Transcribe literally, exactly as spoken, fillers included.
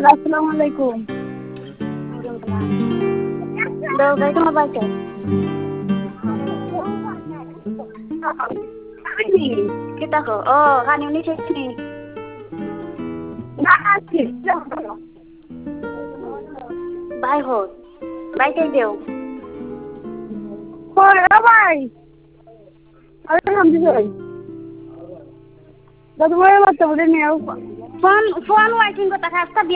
আসসালামু আলাইকুম। দাও ভাই তোমার বাইকে কি দেখো ও খানি উনি ঠেকনি ভাই হোক বাইকে দেও ভাই দাদু ভাই বাচ্চা বলে নিয়ে ফোন ফোন ওয়াইটিং করতে খাস্তা